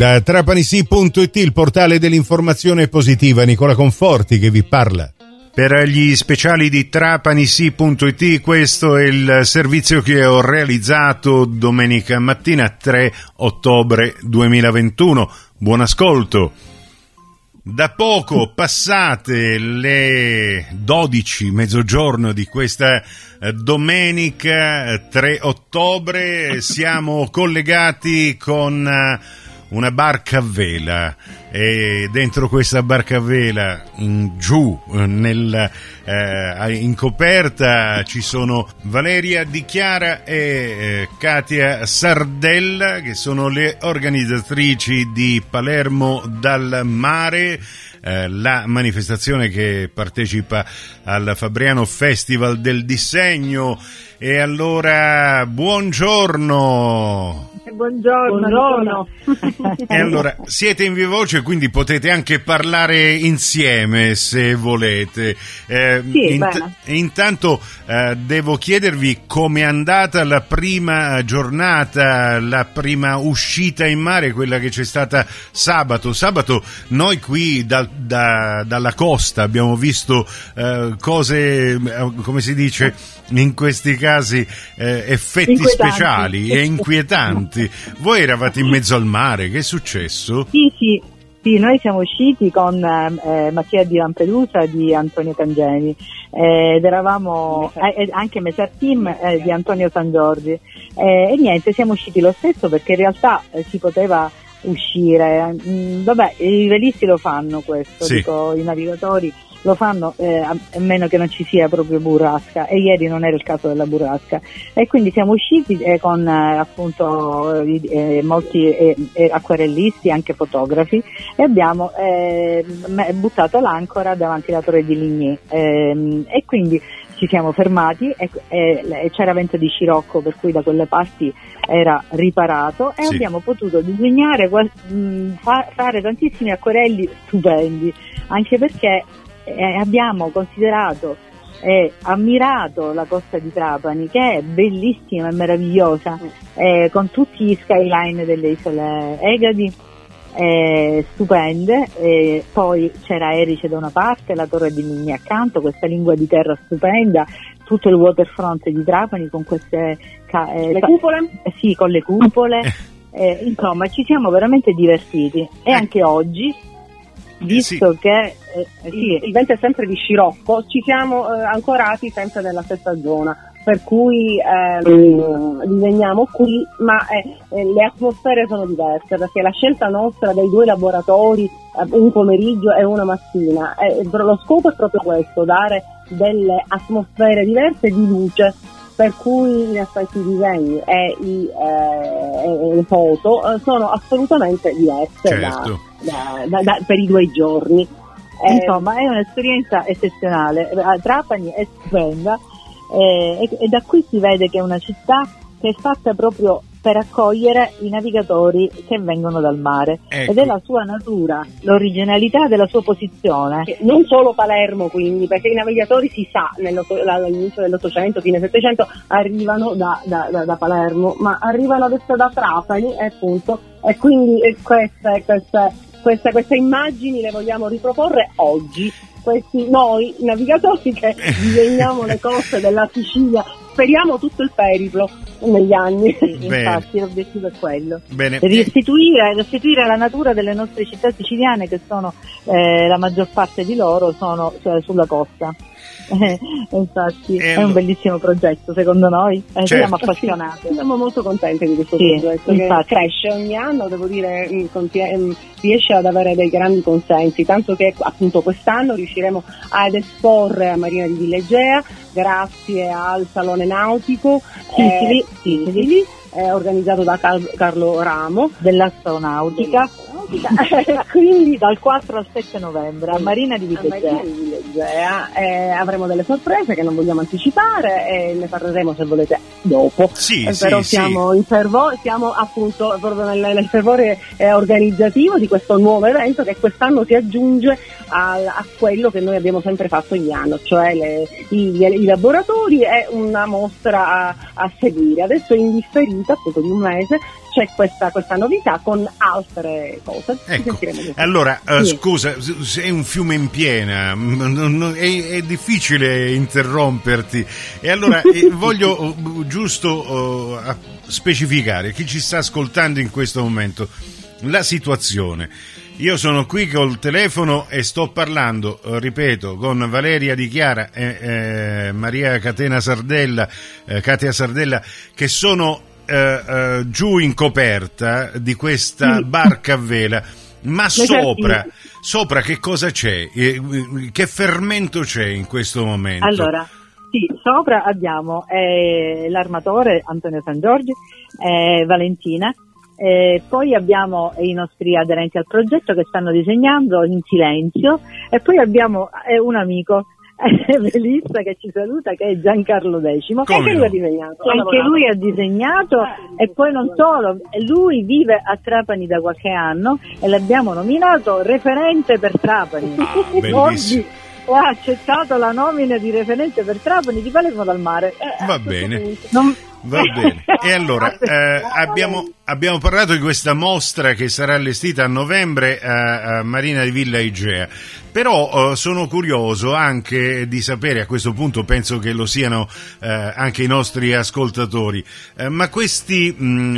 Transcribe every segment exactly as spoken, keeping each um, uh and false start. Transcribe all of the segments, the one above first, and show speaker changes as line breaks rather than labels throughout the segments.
da trapanisi punto it, il portale dell'informazione positiva. Nicola Conforti che vi parla. Per gli speciali di trapanisi punto it, questo è il servizio che ho realizzato domenica mattina tre ottobre duemilaventuno. Buon ascolto. Da poco passate le dodici, mezzogiorno di questa domenica tre ottobre, siamo collegati con una barca a vela e dentro questa barca a vela, in, giù nel, eh, in coperta, ci sono Valeria Di Chiara e eh, Katia Sardella, che sono le organizzatrici di Palermo dal mare, eh, la manifestazione che partecipa al Fabriano Festival del Disegno. E allora, buongiorno.
Buongiorno. Buongiorno.
E allora, siete in viva voce, quindi potete anche parlare insieme se volete. Eh,
sì,
int- intanto eh, devo chiedervi com'è andata la prima giornata, la prima uscita in mare, quella che c'è stata sabato. Sabato noi qui da, da, dalla costa abbiamo visto eh, cose, come si dice in questi casi, eh, effetti
inquietanti.
speciali e inquietanti. Voi eravate in mezzo al mare, che è successo?
Sì, sì, sì, noi siamo usciti con eh, Mattia di Lampedusa di Antonio Cangemi eh, ed eravamo eh, anche Mesar Team eh, di Antonio San Giorgi eh, e niente, siamo usciti lo stesso perché in realtà eh, si poteva uscire. Mm, vabbè, i velisti lo fanno questo,
sì.
Dico, i navigatori lo fanno eh, a meno che non ci sia proprio burrasca, e ieri non era il caso della burrasca, e quindi siamo usciti eh, con eh, appunto eh, molti eh, eh, acquarellisti, anche fotografi, e abbiamo eh, buttato l'ancora davanti alla Torre di Ligny eh, e quindi ci siamo fermati e, e, e c'era vento di scirocco, per cui da quelle parti era riparato e
sì.
abbiamo potuto disegnare, mh, fa, fare tantissimi acquerelli stupendi, anche perché Eh, abbiamo considerato e ammirato la costa di Trapani, che è bellissima e meravigliosa, eh, con tutti gli skyline delle isole Egadi, eh, stupende, eh, poi c'era Erice da una parte, la Torre di Ligny accanto, questa lingua di terra stupenda, tutto il waterfront di Trapani con queste eh,
le cupole?
Eh, sì, con le cupole, eh, insomma ci siamo veramente divertiti e anche oggi, visto
sì.
che eh, sì.
il, il vento è sempre di scirocco, ci siamo eh, ancorati sempre nella stessa zona, per cui ehm, disegniamo qui, ma eh, eh, le atmosfere sono diverse, perché la scelta nostra dei due laboratori, eh, un pomeriggio e una mattina, eh, lo scopo è proprio questo, dare delle atmosfere diverse di luce, per cui in effetti i disegni e i, eh, le foto eh, sono assolutamente diverse
certo.
da, da, da, per i due giorni.
Eh, Insomma, è un'esperienza eccezionale. Trapani è stupenda eh, e, e da qui si vede che è una città che è fatta proprio per accogliere i navigatori che vengono dal mare,
ecco.
Ed è la sua natura, l'originalità della sua posizione.
Non solo Palermo, quindi, perché i navigatori, si sa, all'inizio dell'Ottocento, fine Settecento, arrivano da, da, da, da Palermo, ma arrivano adesso da Trapani, e appunto, e quindi queste, queste, queste, queste immagini le vogliamo riproporre oggi. Questi noi navigatori che disegniamo le coste della Sicilia, speriamo tutto il periplo negli anni.
Sì, infatti l'obiettivo è quello.
Bene.
Restituire, restituire la natura delle nostre città siciliane, che sono eh, la maggior parte di loro sono cioè, sulla costa. Eh, infatti
eh,
è un bellissimo progetto, secondo noi, eh,
certo.
siamo appassionati,
siamo molto contenti di questo
sì,
progetto,
infatti.
che cresce ogni anno, devo dire, riesce ad avere dei grandi consensi, tanto che appunto quest'anno riusciremo ad esporre a Marina di Villegea grazie al Salone Nautico
Sicily,
eh, Sicily, eh, organizzato da Car- Carlo Ramo
dell'astronautica.
quindi
dal quattro al sette novembre a Marina di Villegea.
Igea, eh, avremo delle sorprese che non vogliamo anticipare e ne parleremo se volete dopo.
Sì,
eh,
sì,
però
sì.
siamo in fervore, siamo appunto proprio nel, nel fervore eh, organizzativo di questo nuovo evento che quest'anno si aggiunge a, a quello che noi abbiamo sempre fatto ogni anno, cioè le, i, i laboratori e una mostra a, a seguire. Adesso in differita, poco di un mese, c'è questa, questa novità con altre cose.
Ecco, allora uh, sì. Scusa, sei un fiume in piena, non, non, è, è difficile interromperti e allora eh, voglio uh, giusto uh, specificare chi ci sta ascoltando in questo momento la situazione. Io sono qui col telefono e sto parlando, eh, ripeto, con Valeria Di Chiara e eh, Maria Catena Sardella, eh, Katia Sardella, che sono Uh, uh, giù in coperta di questa sì. barca a vela, ma sopra, sopra che cosa c'è? Eh, che fermento c'è in questo momento?
Allora, sì, sopra abbiamo eh, l'armatore Antonio San Giorgi, eh, Valentina, eh, poi abbiamo i nostri aderenti al progetto che stanno disegnando in silenzio e poi abbiamo eh, un amico velista che ci saluta, che è Giancarlo Decimo, che anche lui ha disegnato, anche lui ha disegnato e poi non solo, lui vive a Trapani da qualche anno e l'abbiamo nominato referente per Trapani.
Ah, bellissimo.
E ha accettato la nomina di referente per Trapani di Palermo dal Mare.
Va bene. Non... Va bene, e allora eh, abbiamo, abbiamo parlato di questa mostra che sarà allestita a novembre a, a Marina di Villa Igea, però eh, sono curioso anche di sapere, a questo punto penso che lo siano eh, anche i nostri ascoltatori, eh, ma questi, mh,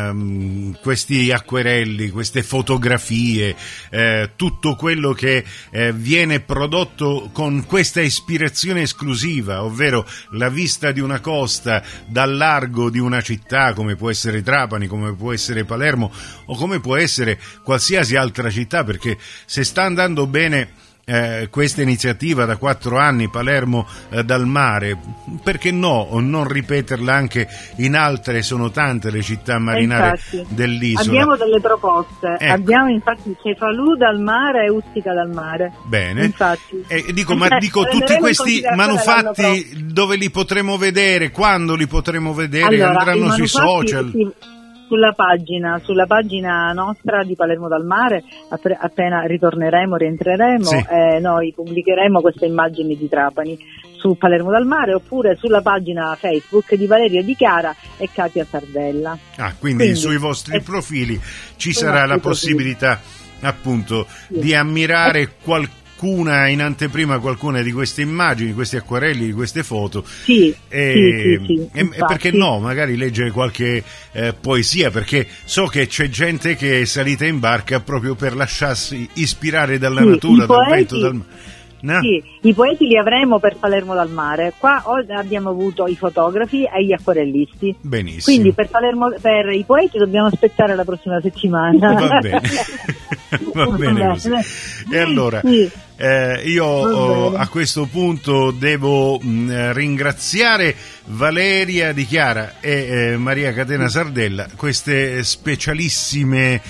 eh, questi acquerelli, queste fotografie, eh, tutto quello che eh, viene prodotto con questa ispirazione esclusiva, ovvero la vista di una costa dall'alto largo di una città come può essere Trapani, come può essere Palermo o come può essere qualsiasi altra città, perché se sta andando bene eh, questa iniziativa da quattro anni, Palermo eh, dal mare, perché no non ripeterla anche in altre? Sono tante le città marinare
infatti,
dell'isola.
Abbiamo delle proposte,
ecco.
Abbiamo infatti Cefalù dal mare e Ustica dal mare.
Bene,
infatti.
Eh, dico, ma dico tutti questi manufatti dove li potremo vedere, quando li potremo vedere?
Allora,
andranno sui social?
Sì, sulla pagina, sulla pagina nostra di Palermo dal Mare, appena ritorneremo, rientreremo, sì. eh, noi pubblicheremo queste immagini di Trapani su Palermo dal Mare, oppure sulla pagina Facebook di Valeria Di Chiara e Katia Sardella.
Ah, quindi, quindi sui vostri eh, profili ci sarà la possibilità profili. appunto sì. di ammirare qualcosa, in anteprima qualcuna di queste immagini, questi acquarelli, di queste foto,
sì,
e,
sì, sì, sì,
e, e perché no, magari leggere qualche eh, poesia, perché so che c'è gente che è salita in barca proprio per lasciarsi ispirare dalla sì, natura, dal poeti, vento, dal no?
Sì, i poeti li avremo per Palermo dal Mare. Qua abbiamo avuto i fotografi e gli acquarellisti.
Benissimo.
Quindi per, Palermo, per i poeti dobbiamo aspettare la prossima settimana.
Va bene. Va bene così. E allora sì. eh, io oh, a questo punto devo mh, ringraziare Valeria Di Chiara e eh, Maria Catena Sardella, queste specialissime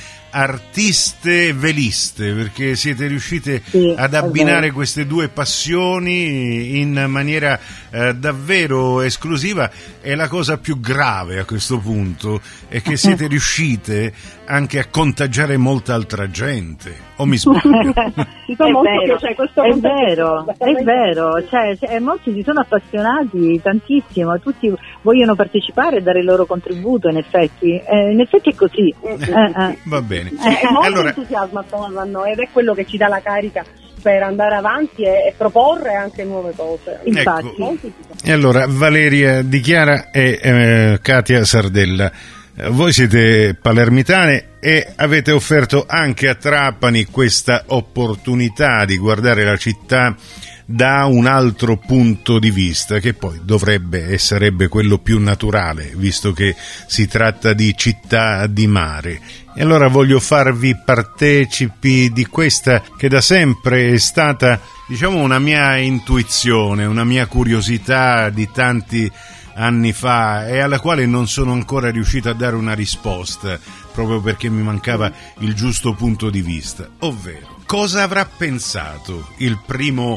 artiste veliste, perché siete riuscite sì, ad abbinare queste due passioni in maniera eh, davvero esclusiva, e la cosa più grave a questo punto è che siete riuscite anche a contagiare molta altra gente, o mi sbaglio?
è vero, cioè, questo è vero, è vero, cioè, cioè, molti si sono appassionati tantissimo, tutti vogliono partecipare e dare il loro contributo, in effetti, eh, in effetti è così. Eh, eh.
Va bene.
Eh, molto allora... entusiasmo attorno a noi, ed è quello che ci dà la carica per andare avanti e, e proporre anche nuove cose. Infatti.
Ecco. E allora Valeria Di Chiara e eh, Katia Sardella, voi siete palermitane e avete offerto anche a Trapani questa opportunità di guardare la città da un altro punto di vista, che poi dovrebbe e sarebbe quello più naturale, visto che si tratta di città di mare. E allora voglio farvi partecipi di questa che da sempre è stata, diciamo, una mia intuizione, una mia curiosità di tanti anni fa, e alla quale non sono ancora riuscito a dare una risposta, proprio perché mi mancava il giusto punto di vista, ovvero cosa avrà pensato il primo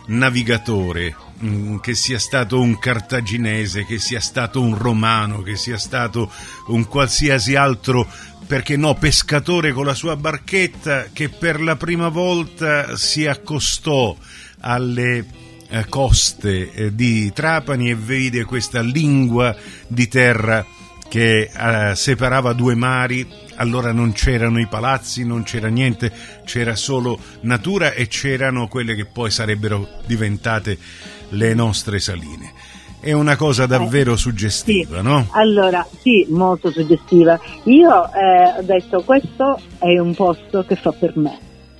navigatore, che sia stato un cartaginese, che sia stato un romano, che sia stato un qualsiasi altro, perché no, pescatore con la sua barchetta, che per la prima volta si accostò alle eh, coste eh, di Trapani e vide questa lingua di terra che eh, separava due mari. Allora non c'erano i palazzi, non c'era niente, c'era solo natura e c'erano quelle che poi sarebbero diventate le nostre saline. È una cosa davvero eh, suggestiva,
sì.
no?
Allora, sì, molto suggestiva. Io eh, ho detto, questo è un posto che fa per me.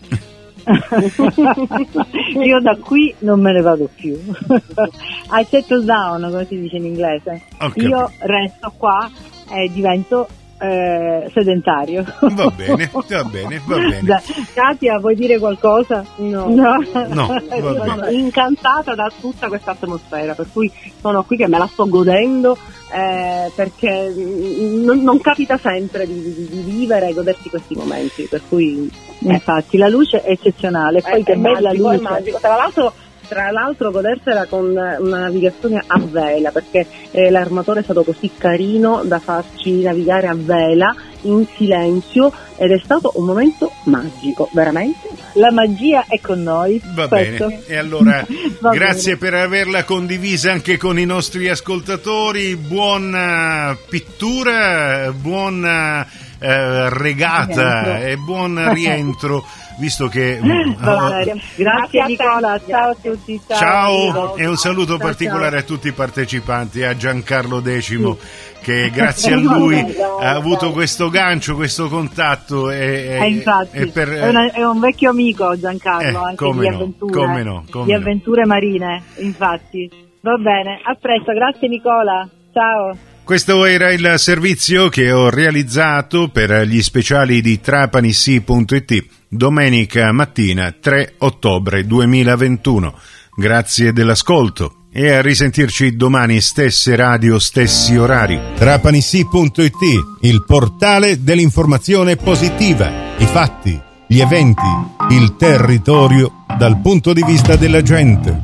Io da qui non me ne vado più. I settle down, come si dice in inglese.
Okay.
Io resto qua e divento Eh, sedentario.
Va bene, va bene, va bene.
Katia, vuoi dire qualcosa?
No,
no,
no va bene.
Sono incantata da tutta questa atmosfera, per cui sono qui che me la sto godendo, eh, perché non, non capita sempre di, di, di vivere e godersi questi momenti, per cui
eh. infatti la luce è eccezionale, poi
eh,
che bella
magico,
luce.
è magico. Tra l'altro Tra l'altro godersela con una navigazione a vela, perché eh, l'armatore è stato così carino da farci navigare a vela in silenzio ed è stato un momento magico, veramente.
La magia è con noi.
Va
questo.
bene, e allora grazie
bene.
per averla condivisa anche con i nostri ascoltatori. Buona pittura, buona eh, regata rientro. E buon rientro. Visto che
Valeria. Grazie Nicola, ciao a tutti, ciao,
ciao e un saluto
ciao,
particolare
ciao.
a tutti i partecipanti, a Giancarlo Decimo, sì. Che grazie a lui ha avuto questo gancio, questo contatto e,
e infatti
e per,
è, una, è un vecchio amico Giancarlo,
eh,
anche
come
di
no,
avventure
come no, come
di
no.
avventure marine, infatti. Va bene, a presto, grazie Nicola, ciao.
Questo era il servizio che ho realizzato per gli speciali di Trapanissi punto it domenica mattina tre ottobre duemilaventuno. Grazie dell'ascolto e a risentirci domani, stesse radio, stessi orari. Trapanissi punto it, il portale dell'informazione positiva, i fatti, gli eventi, il territorio dal punto di vista della gente.